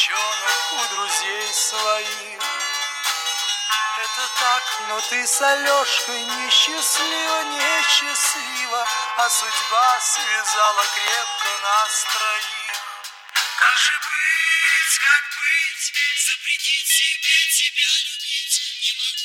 девчонок у друзей своих. Это так, но ты с Алешкой несчастлива, несчастлива, а судьба связала крепко нас троих. Как же быть, как быть, запретить себе тебя любить, не могу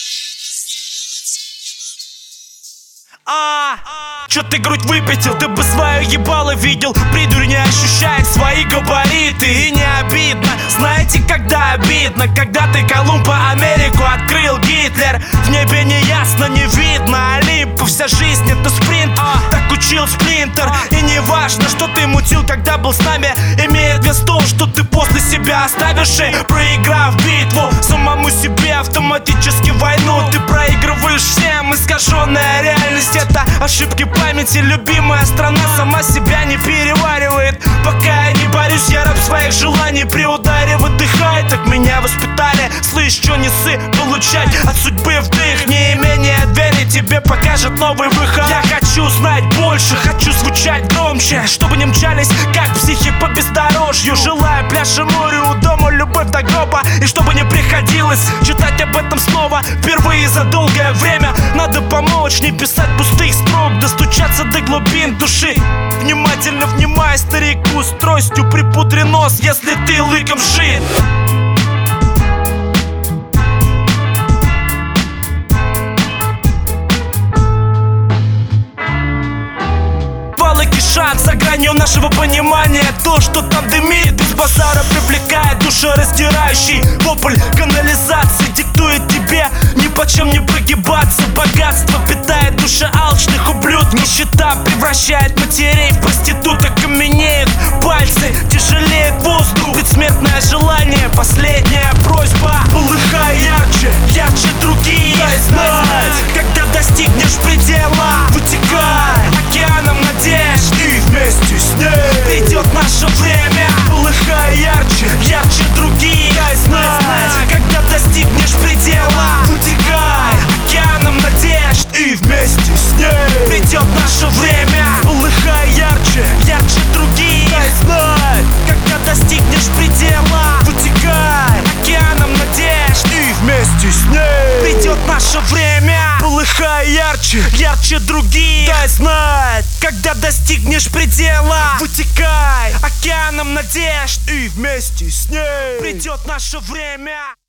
я это сделать, Чё ты грудь выпятил, ты бы свое ебало видел. Придурь не ощущает свои габариты. И не обидно, знаете, когда обидно? Когда ты Колумба Америку открыл Гитлер. В небе не ясно, не видно Олимпу, вся жизнь это спринт. Так учил Сплинтер. И не важно, что ты мутил, когда был с нами. Имеет вес то, что ты после себя оставишь и проиграв битву самому себе автоматически войну. Ты проигрываешь всем, искаженная реальность это ошибки памяти. Любимая страна сама себя не переваривает. Пока я не борюсь, я раб своих желаний. При ударе выдыхай, так меня воспитали. Слышь, чё не ссы, получать от судьбы вдых. Неимение двери тебе покажет новый выход. Я хочу знать больше, хочу звучать громче, чтобы не мчались, как психи по бездорожью. Желаю пляж и море, у дома любовь до гроба. И чтобы не приходилось читать об этом снова впервые за долгое время. Надо помочь, не писать пустых строк, достучаться до глубин души. Внимательно внимай старику с тростью, припудри нос, если ты лыком шит. Шаг за гранью нашего понимания. То, что там дымит, без базара привлекает душераздирающий вопль канализации. Диктует тебе ни почем не прогибаться. Богатство питает души алчных ублюд. Нищета превращает матерей в проституток. Каменеют пальцы, тяжелеет воздух. Предсмертное желание, последняя просьба. Полыхай ярче, ярче другие. Дай знать, когда достигнешь предела. Вытекай океаном надежд, и вместе с ней придет наше время. Полыхай ярче, ярче другие. Дай знать, когда достигнешь предела. Вытекай океаном надежд, и вместе с ней придет наше время. Полыхай ярче, ярче другие. Дай знать, когда достигнешь предела. Вытекай океаном надежд, и вместе с ней придет наше время. Полыхай ярче, ярче другие. Дай знать, когда достигнешь предела. Вытекай океаном надежд, и вместе с ней придет наше время.